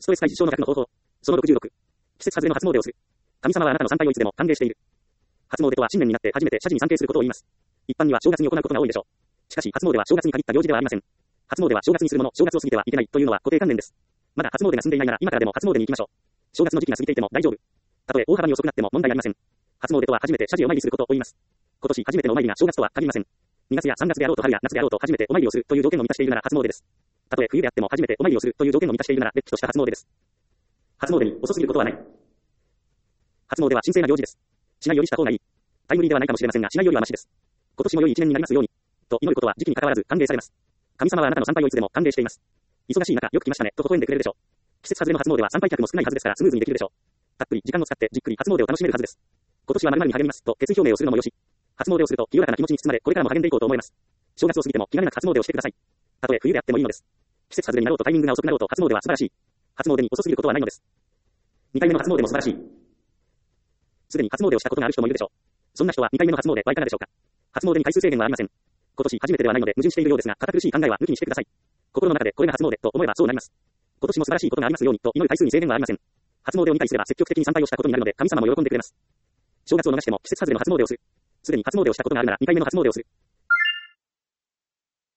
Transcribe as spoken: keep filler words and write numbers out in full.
ストレス解消の逆の方法。そのろくじゅうろく。季節外れの初詣をする。神様はあなたの参拝をいつでも歓迎している。初詣とは新年になって初めて社寺に参詣することを言います。一般には正月に行うことが多いでしょう。しかし初詣は正月に限った行事ではありません。初詣は正月にするもの、正月を過ぎてはいけないというのは固定観念です。まだ初詣が済んでいないなら今からでも初詣に行きましょう。正月の時期が過ぎていても大丈夫。たとえ大幅に遅くなっても問題ありません。初詣とは初めて社寺をお参りすることを言います。今年初めてのお参りが正月とは限りません。にがつやさんがつであろうと春や夏であろうと初めてお参りをするという条件を満たしているなら初詣です。たとえ冬であっても初めてお参りをするという条件を満たしているなら、れっきとした初詣です。初詣に遅すぎることはない。初詣は神聖な行事です。しないよりした方がいい。タイムリーではないかもしれませんが、しないよりはマシです。今年も良い一年になりますように。と祈ることは時期に関わらず歓迎されます。神様はあなたの参拝をいつでも歓迎しています。忙しい中、よく来ましたね、と微笑んでくれるでしょう。季節外れの初詣は参拝客も少ないはずですからスムーズにできるでしょう。たっぷり時間を使ってじっくり初詣を楽しめるはずです。今年は〇〇に励みますと決意表明をするのもよし。初詣をすると清らかな気持ちに包まれ、これからも励んでいこうと思います。正月を過ぎても気兼ねなく初詣をしてください。たとえ冬であってもいいのです。季節外れになろうとタイミングが遅くなろうと初詣は素晴らしい。初詣に遅すぎることはないのです。にかいめの初詣も素晴らしい。すでに初詣をしたことがある人もいるでしょう。そんな人はにかいめの初詣はいかがでしょうか。初詣に回数制限はありません。今年初めてではないので矛盾しているようですが、堅苦しい考えは抜きにしてください。心の中でこれが初詣と思えばそうなります。今年も素晴らしいことがありますようにと祈る回数に制限はありません。初詣をにかいすれば積極的に参拝をしたことになるので神様も喜んでくれます。正月を逃しても季節外れの初詣をする。すでに初詣をしたことがあるならにかいめの初詣をする。